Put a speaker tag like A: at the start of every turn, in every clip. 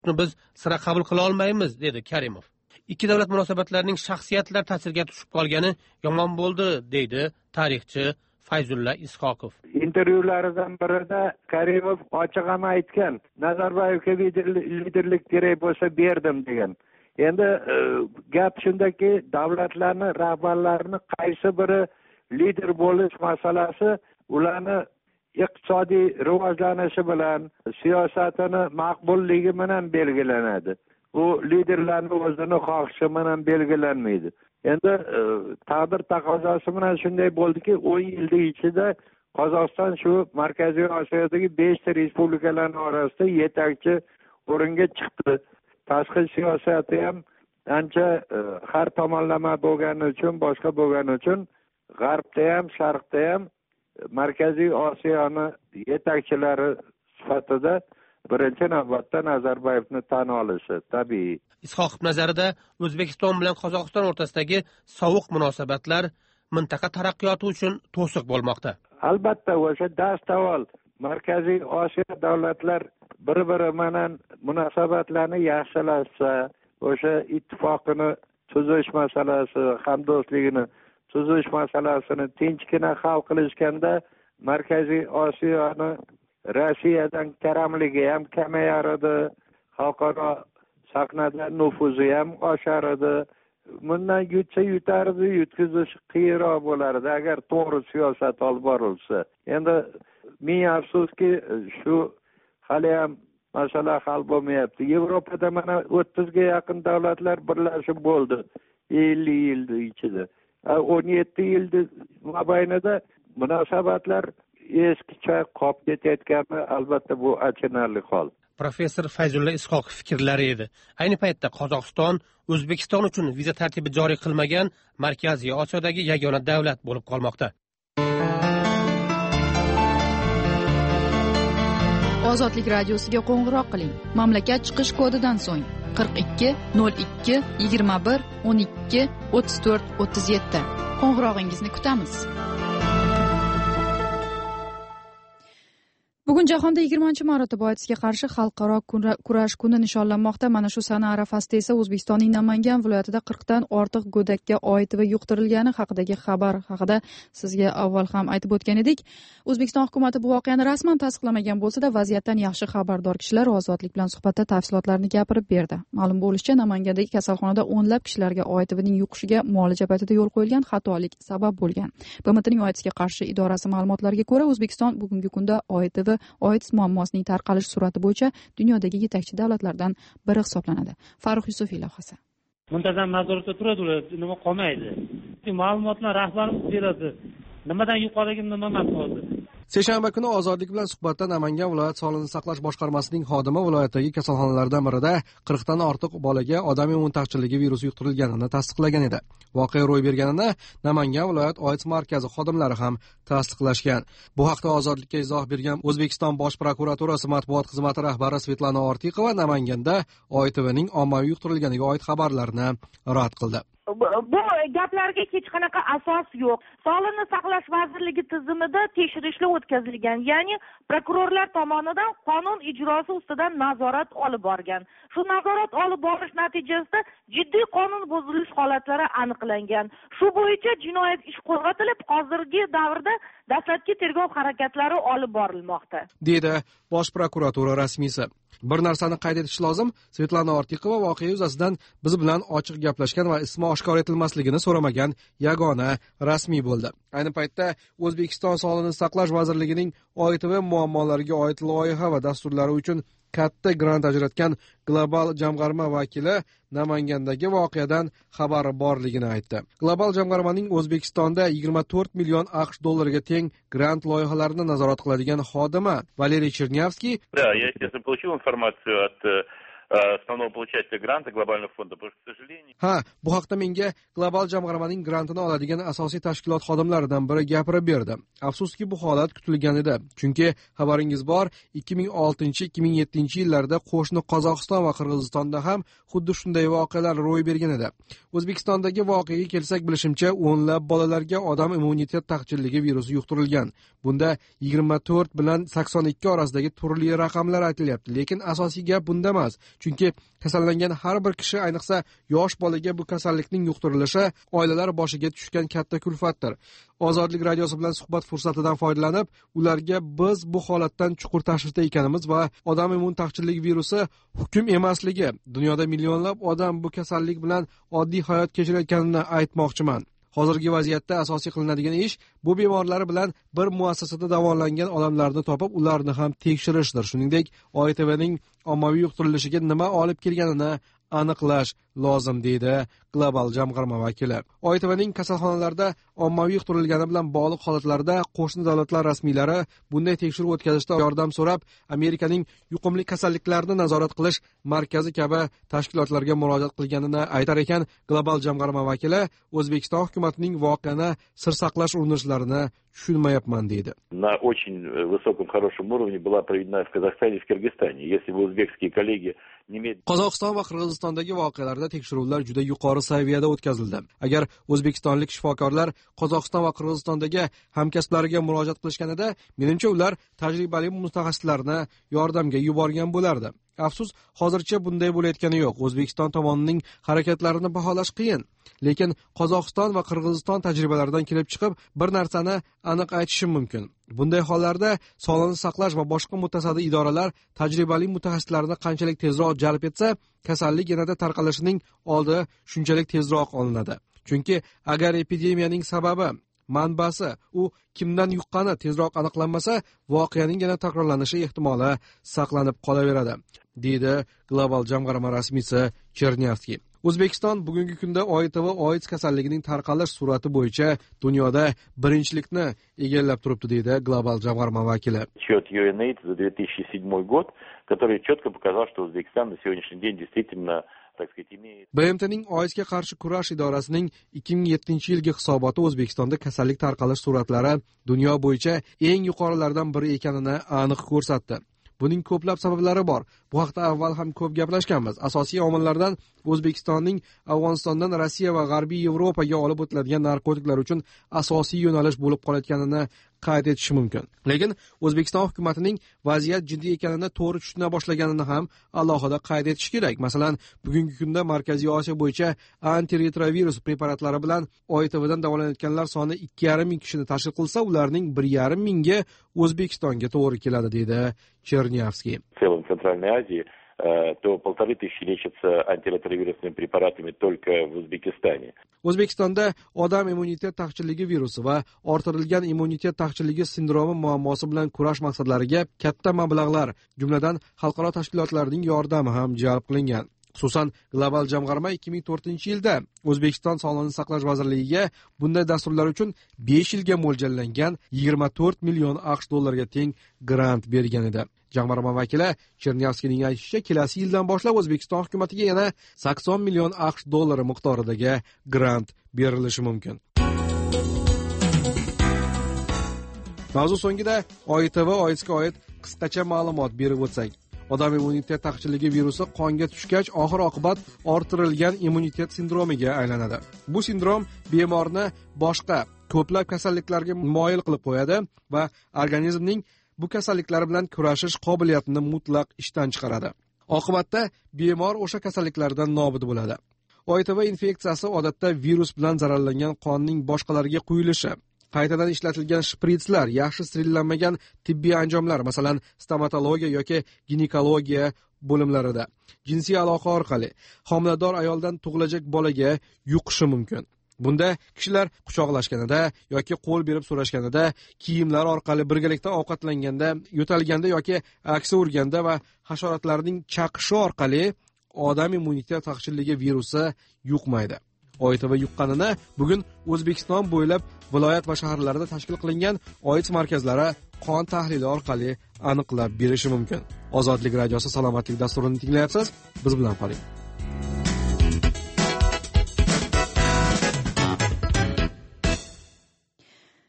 A: taklifni biz sira qabul qila olmaymiz, dedi Karimov. Ikki davlat munosabatlarining shaxsiyatlar ta'siriga tushib qolgani yomon bo'ldi, deydi tarixchi Fayzulla Ishoqov.
B: Intervyularidan birida Karimov ochiq ham aytgan, Nazarboyevga liderlik kerak bo'lsa berdim degan. Endi gap shundaki, davlatlarni rahbarlarini qaysi biri lider bo'lish masalasi ularni iqtisodiy rivojlanishi bilan, siyosatini maqbulligi bilan belgilanadi. U liderlarning o'zini xohishi bilan belgilanmaydi. Endi taqdir taqozosi bilan shunday bo'ldiki, 10 yilning ichida Qozog'iston shu Markaziy Osiyodagi 5 ta respublikalarning orasida yetakchi o'ringa chiqdi. Tashqi siyosati ham ancha har tomonlama bo'lgani uchun, boshqa bo'lgani uchun G'arbda ham, Sharqda ham Markaziy Osiyoni yetakchilari sifatida birinchi navbatda Nazarboyevni tan olishi tabiiy.
A: Ishoqov nazarida O'zbekiston bilan Qozog'iston o'rtasidagi sovuq munosabatlar mintaqa taraqqiyoti uchun to'siq bo'lmoqda.
B: Albatta, o'sha dastavval Markaziy Osiyo davlatlar bir-biri bilan munosabatlarni yaxshilashsa, o'sha ittifoqini tuzish masalasi, hamdo'stligini tuzish masalasini tinchgina hal qilishganda Markaziy Osiyoni Rossiyadan karamligi ham kamayar edi, xalqaro sahnada nufuzi ham oshar edi. Bundan yutsa yutardi, yutkazish qiyinroq bo'lardi agar to'g'ri siyosat olib borilsa. Endi ming afsuski, shu hali ham masala hal bo'lmayapti. Yevropada mana 30 ga yaqin davlatlar birlashib bo'ldi 50 yil ichida. 17 yil mobaynida munosabatlar eskicha qolib ketayotgani albatta bu achinarli hol.
A: Professor Fayzulla Ishoqov fikrlari edi. Ayni paytda Qozog'iston O'zbekiston uchun viza tartibi joriy qilmagan Markaziy Osiyodagi yagona davlat bo'lib qolmoqda.
C: Ozodlik radiosiga qo'ng'iroq qiling. Mamlakat chiqish kodidan so'ng 42 02 21 12 34 37. Qo'ng'irog'ingizni kutamiz. Bugun jahonda 20-marotaba AIDSga qarshi xalqaro kurash kuni nishonlanmoqda. Mana shu sana arafasida esa O'zbekistonning Namangan viloyatida 40 dan ortiq go'dakka OITV yuqtirilgani haqidagi xabar haqida sizga avval ham aytib o'tgan edik. O'zbekiston hukumatı bu voqeani rasman tasdiqlamagan bo'lsa-da, vaziyatdan yaxshi xabardor kishilar Ozodlik bilan suhbatda tafsilotlarni gapirib berdi. Ma'lum bo'lishicha, Namangandagi kasalxonada o'nlab kishilarga OITVning yuqishiga muolaja paytida yo'l qo'yilgan xatolik sabab bo'lgan. BMTning AIDSga qarshi idorasi ma'lumotlariga ko'ra, O'zbekiston bugungi kunda OITV AIDS muammosining tarqalish sur'ati bo'yicha dunyodagi yetakchi davlatlardan biri hisoblanadi. Farruh Yusufiy lavhasi.
D: Muntazam nazoratda turadi, nima qolmaydi. Ma'lumotlar rahbarimiz beradi. Nimadan yuqoriga nima emas hozir.
E: Seshanba kuni Ozodlik bilan suhbatda Namangan viloyat sog'liqni saqlash boshqarmasining xodimi viloyatdagi kasalxonalardan birida 40 dan ortiq bolaga odam immun taqchilligi virusi yuqtirilganini tasdiqlagan edi. Voqea ro'y berganini Namangan viloyat AIDS markazi xodimlari ham tasdiqlashgan. Bu haqda Ozodlikka izoh bergan O'zbekiston Bosh prokuraturasi matbuot xizmati rahbari Svetlana Ortiqova Namanganda OITVning ommaviy yuqtirilganiga oid xabarlarni rad qildi.
F: Bu gaplarga hech qanaqa asos yo'q. Sog'liqni saqlash vazirligi tizimida tekshirishlar o'tkazilgan, ya'ni prokurorlar tomonidan qonun ijrosi ustidan nazorat olib borgan. Shu nazorat olib borish natijasida jiddiy qonun buzilish holatlari aniqlangan. Shu bo'yicha jinoyat ishi qo'zg'atilib, hozirgi davrda dastlabki tergov harakatlari olib borilmoqda,
E: dedi Bosh prokuratura rasmiysi. Bir narsani qayd etish lozim, Svetlana Ortiqova voqea yuzasidan biz bilan ochiq gaplashgan va ismi oshkor etilmasligini so'ramagan yagona rasmiy bo'ldi. Ayni paytda O'zbekiston Sog'liqni saqlash vazirligining OITV muammolariga oid loyiha va dasturlari uchun katta grant ajratgan Global jamg'arma vakili Namangandagi voqeadan xabari borligini aytdi. Global jamg'armaning O'zbekistonda 24 million AQSh dollariga teng grant loyihalarini nazorat qiladigan xodimi Valeriy Чернявский.
G: Да, я, естественно, получил информацию от основного получателя гранта Глобального фонда, потому что, к сожалению...
E: Bu haqda menga Global jamg'armaning grantini oladigan asosiy tashkilot xodimlaridan biri gapirib berdi. Afsuski bu holat kutilgan edi. Chunki xabaringiz bor, 2006-2007 yillarda qo'shni Qozog'iston va Qirg'izistonda ham xuddi shunday voqealar ro'y bergan edi. O'zbekistondagi voqeaga kelsak, bilishimcha, o'nlab bolalarga odam immunitet taqchilligi virusi yuqtirilgan. Bunda 24 bilan 82 orasidagi turli raqamlar aytilyapti, lekin asosiy gap bunda emas. chunki kasallangan har bir kishi, ayniqsa yosh bolaga bu kasallikning yuqtirilishi oilalar boshiga tushgan katta kulfatdir. Ozodlik radiosi bilan suhbat fursatidan foydalanib, ularga biz bu holatdan chuqur tashvishda ekanimiz va odam immun taqchillik virusi hukm emasligi, dunyoda millionlab odam bu kasallik bilan oddiy hayot kechirayotganini aytmoqchiman. Hozirgi vaziyatda asosiy qilinadigan ish bu bemorlar bilan bir muassasada davolangan odamlarni topib, ularni ham tekshirishdir. Shuningdek, OITVning ommaviy yuqtirilishiga nima olib kelganini aniqlash lozim, deydi Global jamg'arma vakili. OITVning kasalxonalarda ommaviy yuqtirilgani bilan bog'liq holatlarda qo'shni davlatlar rasmiylari bunday tekshiruv o'tkazishda yordam so'rab, Amerikaning yuqumli kasalliklarni nazorat qilish markazi kabi tashkilotlarga murojaat qilganini aytar ekan. Global jamg'arma vakili O'zbekiston hukumatining voqeani sir saqlash urinishlarini tushunmayapman, deydi.
G: На очень высоком, хорошем уровне была проведена в Казахстане и в Кыргызстане. Если бы узбекские коллеги
E: Qozog'iston va Qirg'izistondagi voqealarda tekshiruvlar juda yuqori saviyada o'tkazildi. Agar o'zbekistonlik shifokorlar Qozog'iston va Qirg'izistondagi hamkasblariga murojaat qilishganida, menimcha ular tajribali mutaxassislarni yordamga yuborgan bo'lardi. Afsus, hozircha bunday bo'layotgani yo'q. O'zbekiston tomonining harakatlarini baholash qiyin. Lekin Qozog'iston va Qirg'iziston tajribalaridan kelib chiqib, bir narsani aniq aytishim mumkin. Bunday hollarda sog'liqni saqlash va boshqa mutasaddi idoralar tajribali mutaxassislarni qanchalik tezroq jalb etsa, kasallik yanada tarqalishining oldi shunchalik tezroq olinadi. Chunki agar epidemiyaning sababi, manbasi, u kimdan yuqqani tezroq aniqlanmasa, voqeaning yana takrorlanishi ehtimoli saqlanib qolaveradi, deydi Global jamg'arma rasmiysi Chernyavskiy. O'zbekiston bugungi kunda OITV AIDS kasalligining tarqalish surati bo'yicha dunyoda birinchilikni egallab turibdi, deydi Global jamg'arma vakili.
G: Отчет UNAIDS за 2007 год, который четко показал, что Узбекистан на сегодняшний день действительно, так сказать, имеет...
E: BMTning AIDSga qarshi kurash idorasining 2007-yilgi hisoboti O'zbekistonda kasallik tarqalish suratlari dunyo bo'yicha eng yuqorilardan biri ekanini aniq ko'rsatdi. Buning ko'plab sabablari bor. Bu haqda avval ham ko'p gaplashganmiz. Asosiy omillardan O'zbekistonning Afg'onistondan Rossiya va G'arbiy Yevropaga olib o'tiladigan narkotiklar uchun asosiy yo'nalish bo'lib qolayotganini qayd etish mumkin. Lekin O'zbekiston hukumatining vaziyat jiddiy ekanini to'g'ri tushuna boshlaganini ham alohida qayd etish kerak. Masalan, bugungi kunda Markaziy Osiyo bo'yicha antiretrovirus preparatlari bilan OITVdan davolanayotganlar soni 2,5 ming kishini tashkil qilsa, ularning 1,5 mingi O'zbekistonga to'g'ri keladi, deydi Chernyavskiy.
G: В целом Центральной Азии то 1500 лечатся антиретровирусными препаратами только в Узбекистане.
E: O'zbekistonda odam immunitet taqchilligi virusi va orttirilgan immunitet taqchilligi sindromi muammosi bilan kurash maqsadlariga katta mablag'lar, jumladan xalqaro tashkilotlarning yordami ham jalb qilingan. Xususan, Global jamg'arma 2004-yilda O'zbekiston Sog'liqni saqlash vazirligiga bunday dasturlar uchun 5 yilga mo'ljallangan 24 million AQSh dollariga teng grant bergan edi. Jamg'arma vakili Chernyavskiyning aytishicha, kelasi yildan boshlab O'zbekiston hukumatiga yana 80 million AQSh dollari miqdoridagi grant berilishi mumkin. Mavzu so'ngida OITV AIDSga oid qisqacha ma'lumot berib o'tsak. Odam immunitet taqchilligi virusi qonga tushgach, oxir-oqibat orttirilgan immunitet sindromiga aylanadi. Bu sindrom bemorni boshqa ko'plab kasalliklarga moyil qilib qo'yadi va organizmning bu kasalliklar bilan kurashish qobiliyatini mutlaq ishdan chiqaradi. Oqibatda bemor o'sha kasalliklardan nobud bo'ladi. OITV infeksiyasi odatda virus bilan zararlangan qonning boshqalarga quyilishi, qaytadan ishlatilgan shpritslar, yaxshi sterillanmagan tibbiy anjomlar, masalan, stomatologiya yoki ginekologiya bo'limlarida jinsiy aloqa orqali homilador ayoldan tug'ilajak bolaga yuqishi mumkin. Bunda kishilar quchoqlashganida yoki qo'l berib so'rashganida, kiyimlar orqali birgalikda ovqatlanganda, yo'talganda yoki aksi urganda va hasharotlarning chaqishi orqali odam immunitet taqchilligi virusi yuqmaydi. OITV yuqqanini bugun O'zbekiston bo'ylab viloyat va shaharlarda tashkil qilingan AIDS markazlari qon tahlili orqali aniqlab berishi mumkin. Ozodlik radiosi salomatlik dasturini tinglayapsiz. Biz bilan qoling.
C: Demak,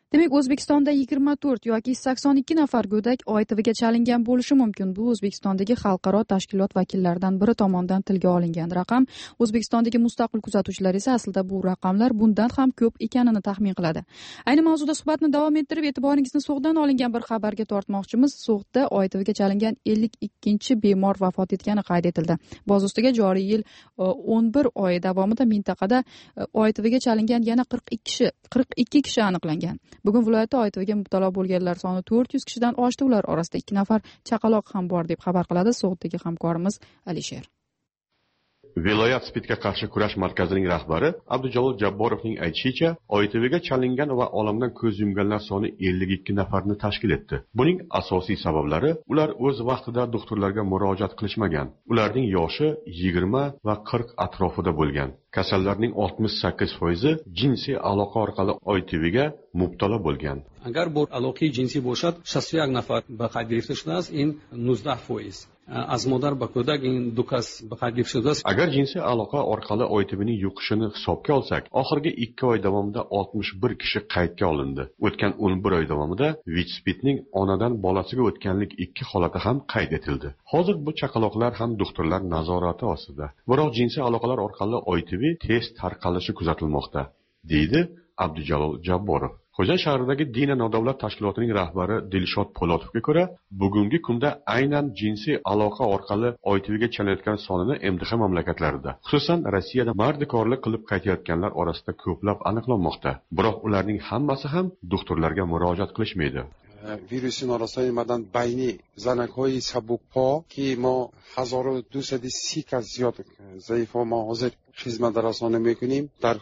C: O'zbekistonda 24 yoki 82 nafar go'dak OITVga chalingan bo'lishi mumkin. Bu O'zbekistondagi xalqaro tashkilot vakillaridan biri tomonidan tilga olingan raqam. O'zbekistondagi mustaqil kuzatuvchilar esa aslida bu raqamlar bundan ham ko'p ekanini taxmin qiladi. Ayni mavzuda suhbatni davom ettirib, e'tiboringizni So'g'dan olingan bir xabarga tortmoqchimiz. So'g'da OITVga chalingan 52 bemor vafot etgani qayd etildi. Boz ustiga joriy yil 11 oy davomida mintaqada OITVga chalingan yana 42 kishi aniqlangan. Bugun viloyatda OITVga mubtalo bo'lganlar soni 400 kishidan oshdi. Ular orasida 2 nafar chaqaloq ham bor deb xabar qiladi So'g'dagi hamkorimiz Alisher.
H: Viloyat SPIDga qarshi kurash markazining rahbari Abdujalol Jabborovning aytishicha, OITVga chalingan va olamdan ko'z yumganlar soni 52 nafarni tashkil etdi. Buning asosiy sabablari ular o'z vaqtida doktorlarga murojaat qilishmagan. Ularning yoshi 20 va 40 atrofida bo'lgan. Kasallarning 68% jinsiy aloqa orqali OITVga mubtalo bo'lgan.
I: Agar bu aloqaи jinsiy bo'lsa, 61 nafar به qayd گرفته شده است این 19%. از مادر به کودک این دو کس به qayd گرفته شده است.
H: Agar jinsiy aloqa orqali OITVning yuqishini hisobga olsak, oxirgi 2 oy davomida 61 kishi qaydga olindi. O'tgan 11 oy davomida VICSPIDning onadan bolasiga o'tganlik 2 holati ham qayd etildi. Hozir bu chaqaloqlar ham doktorlar nazorati ostida. Biroq jinsiy aloqalar orqali OITV tez tarqalishi kuzatilmoqda, deydi Abdujalol Jabborov. Xo'jand shahridagi Dina nodavlat tashkilotining rahbari Dilshod Polotovga ko'ra, bugungi kunda aynan jinsiy aloqa orqali OITVga chalinayotgan sonini MDH mamlakatlarida, xususan Rossiyada mardikorlik qilib qaytayotganlar orasida ko'plab aniqlanmoqda. Biroq ularning hammasi ham doktorlarga murojaat qilishmaydi.
J: ویروس نارسایی مدن بینی زنک‌های سبک‌پا که ما 1230 کس زیاد ضعیف ما حاضر خدمت رسانه میکنیم در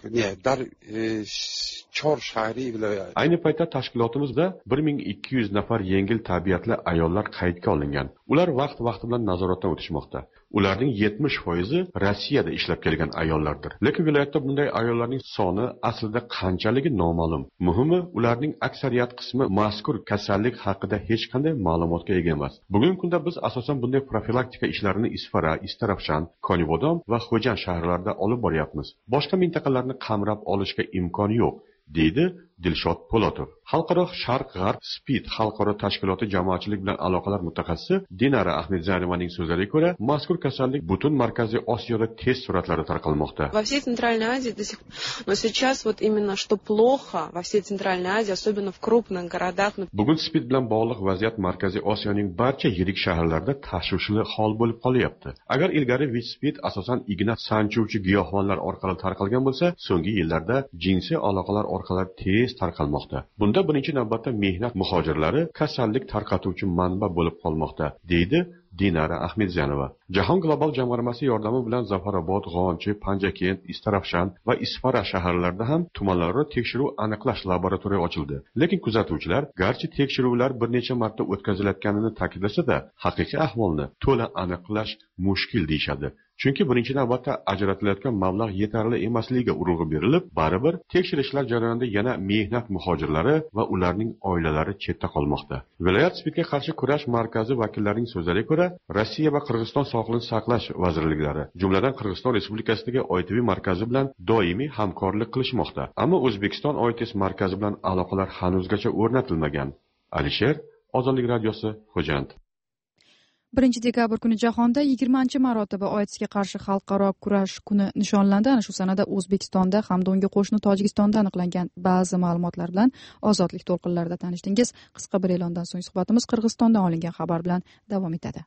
J: 4 shahriy viloyat.
H: Ayni paytda tashkilotimizda 1200 nafar yengil tabiatli ayollar qaydga olingan. Ular vaqt-vaqti bilan nazoratdan o'tishmoqda. Ularning 70% Rossiyada ishlab kelgan ayollardir. Lekin viloyatda bunday ayollarning soni aslida qanchaligi noma'lum. Muhimi, ularning aksariyat qismi mazkur kasallik haqida hech qanday ma'lumotga ega emas. Bugungi kunda biz asosan bunday profilaktika ishlarini Isfara, Istarafshan, Konivodom va Xo'jand shaharlarida olib boryapmiz. Boshqa mintaqalarni qamrab olishga imkon yo'q, deydi Dilshod Polotov. Xalqaro Sharq-G'arb SPID xalqaro tashkiloti jamoatchilik bilan aloqalar mutaxassisi Dinara Ahmedzanovaning so'zlariga ko'ra, mazkur kasallik butun Markaziy Osiyoda tez sur'atlarda tarqalmoqda.
K: Во всей Центральной Азии до сих пор. Но сейчас вот именно что плохо во всей Центральной Азии, особенно в крупных городах.
H: Bugun SPID bilan bog'liq vaziyat Markaziy Osiyoning barcha yirik shaharlarida tashvishli hol bo'lib qolyapti. Agar ilgari VICSPID asosan igna sanchuvchi giyohvonlar orqali tarqalgan bo'lsa, so'nggi yillarda jinsiy aloqalar orqali tez tarqalmoqda. Bunda birinchi navbatda mehnat muhojirlari kasallik tarqatuvchi manba bo'lib qolmoqda, deydi Dinara Ahmedzanova. Jahon global jamg'armasi yordami bilan Zafarobod, G'onchi, Panjakent, Istarafshan va Isfara shaharlarida ham tumanlararo tekshiruv aniqlash laboratoriya ochildi. Lekin kuzatuvchilar garchi tekshiruvlar bir necha marta o'tkazilayotganini ta'kidlasa-da, haqiqiy ahvolni to'la aniqlash mushkul deyshadi. Chunki birinchi navbatda ajratilayotgan mablag' yetarli emasligiga urg'u berilib, baribir tekshirishlar jarayonida yana mehnat muhojirlari va ularning oilalari chetda qolmoqda. Viloyat SPIDga qarshi kurash markazi vakillarining so'zlariga ko'ra, Rossiya va Qirg'iziston sog'liqni saqlash vazirliklari, jumladan Qirg'iziston Respublikasidagi OITV markazi bilan doimiy hamkorlik qilishmoqda. Ammo O'zbekiston OITS markazi bilan aloqalar hanuzgacha o'rnatilmagan. Alisher, Ozodlik radiosi, Xo'jand.
C: 1 dekabr kuni jahonda 20-marotaba OITSga qarshi xalqaro kurash kuni nishonlandi. Ana shu sanada O'zbekistonda hamda unga qo'shni Tojikistonda aniqlangan ba'zi ma'lumotlar bilan Ozodlik to'lqinlarida tanishdingiz. Qisqa bir e'londan so'ng suhbatimiz Qirg'izistondan olingan xabar bilan davom etadi.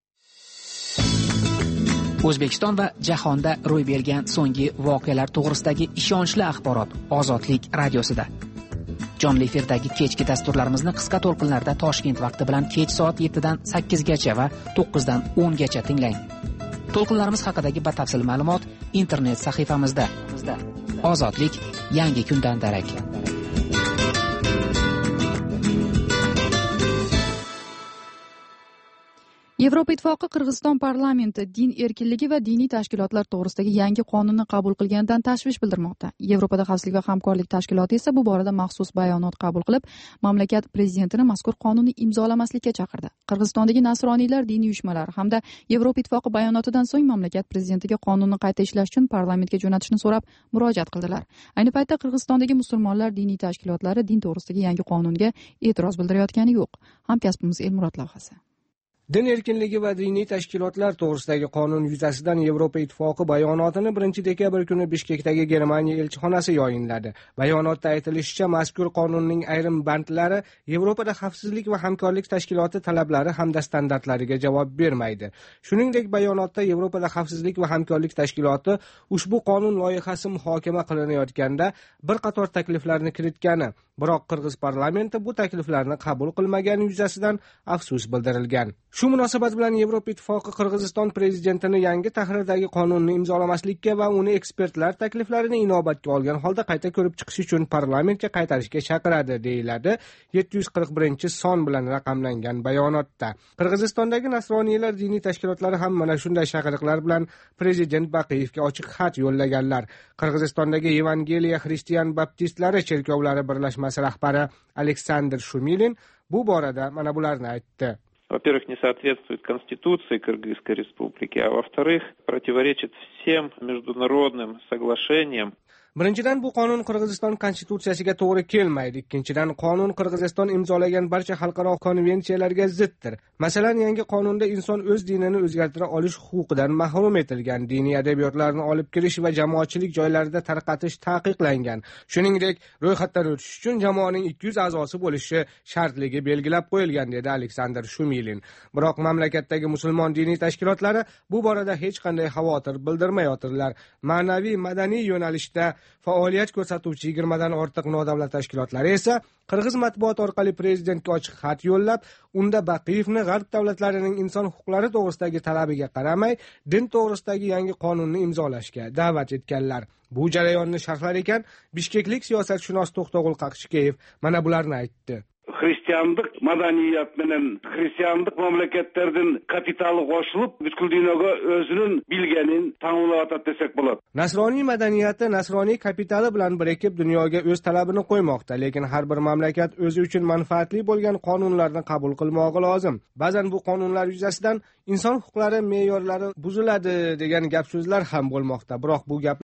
L: O'zbekiston va jahonda ro'y bergan so'nggi voqealar to'g'risidagi ishonchli axborot Ozodlik radiosida. Jonli efirdagi kechki dasturlarimizni qisqa to'lqinlarda Toshkent vaqti bilan kech soat 7 dan 8 gacha va 9 dan 10 gacha tinglang. To'lqinlarimiz haqidagi batafsil ma'lumot internet sahifamizda. Ozodlik yangi kundan darak.
C: Yevropa Ittifoqi Qirg'iziston parlamenti din erkinligi va diniy tashkilotlar to'g'risidagi yangi qonunni qabul qilganidan tashvish bildirmoqda. Yevropada xavfsizlik va hamkorlik tashkiloti esa bu borada maxsus bayonot qabul qilib, mamlakat prezidentini mazkur qonunni imzolamaslikka chaqirdi. Qirg'izistondagi nasroniylar diniy uyushmalari hamda Yevropa Ittifoqi bayonotidan so'ng mamlakat prezidentiga qonunni qayta ishlash uchun parlamentga jo'natishni so'rab murojaat qildilar. Ayni paytda Qirg'izistondagi musulmonlar diniy tashkilotlari din to'g'risidagi yangi qonunga e'tiroz bildirayotgani yo'q. Hamkasbimiz Elmurod lavhasi.
E: Din erkinligi va diniy tashkilotlar to'g'risidagi qonun yuzasidan Yevropa Ittifoqi bayonotini 1 dekabr kuni Bishkekdagi Germaniya elchixonasi yayinladi. Bayonotda aytilishicha, mazkur qonunning ayrim bandlari Yevropada xavfsizlik va hamkorlik tashkiloti talablari hamda standartlariga javob bermaydi. Shuningdek, bayonotda Yevropada xavfsizlik va hamkorlik tashkiloti ushbu qonun loyihasi muhokama qilinayotganda bir qator takliflarni kiritgani, biroq Qirg'iz parlamenti bu takliflarni qabul qilmagani yuzasidan afsus bildirilgan. Shu munosabat bilan Yevropa Ittifoqi Qirg'iziston prezidentini yangi tahrirdagi qonunni imzolamaslikka va uni ekspertlar takliflarini inobatga olgan holda qayta ko'rib chiqish uchun parlamentga qaytarishga chaqiradi, deyiladi 741-son bilan raqamlangan bayonotda. Qirg'izistondagi nasroniylar diniy tashkilotlari ham mana shunday chaqiriqlar bilan prezident Baqiyevga ochiq xat yo'llaganlar. Qirg'izistondagi Evangeliya xristian baptistlari cherkovlari birlashmasi rahbari Aleksandr Shumilin bu borada mana bularni aytdi.
M: Во-первых, не соответствует Конституции Кыргызской Республики, а во-вторых, противоречит всем международным соглашениям.
E: Birinchidan, bu qonun Qirg'iziston konstitutsiyasiga to'g'ri kelmaydi. Ikkinchidan, qonun Qirg'iziston imzolagan barcha xalqaro konvensiyalarga ziddir. Masalan, yangi qonunda inson o'z dinini o'zgartira olish huquqidan mahrum etilgan, diniy adabiyotlarni olib kirish va jamoatchilik joylarida tarqatish taqiqlangan. Shuningdek, ro'yxatdan o'tish uchun jamoaning 200 a'zosi bo'lishi shartligi belgilab qo'yilgan, dedi Aleksandr Shumilin. Biroq mamlakatdagi musulmon diniy tashkilotlari bu borada hech qanday xavotir bildirmayotirlar. Ma'naviy madaniy yo'nalishda faoliyat ko'rsatuvchi 20 dan ortiq nodavlat tashkilotlari esa Qirg'iz matbuot orqali prezidentga ochiq xat yo'llab, unda Baqiyevni g'arb davlatlarining inson huquqlari to'g'risidagi talabiga qaramay, din to'g'risidagi yangi qonunni imzolashga da'vat etganlar. Bu jarayonni sharhlar ekan, bishkeklik siyosatshunos To'xtag'ul Qaqshikeyev mana bularni aytdi.
N: Hristiyanlık madaniyat menen Hristiyanlık mamlaketlerden kapitali qo'shilib, butkul dunyoga o'zining bilganin tanlab atat desek bo'ladi.
E: Nasroniy madaniyati nasroniy kapitali bilan birikib dunyoga o'z talabini qo'ymoqda, lekin har bir mamlakat o'zi uchun manfaatli bo'lgan qonunlarni qabul qilmog'i lozim. Ba'zan bu qonunlar yuzasidan inson huquqlari me'yorlari buziladi degan gap so'zlar ham bo'lmoqda, biroq bu gap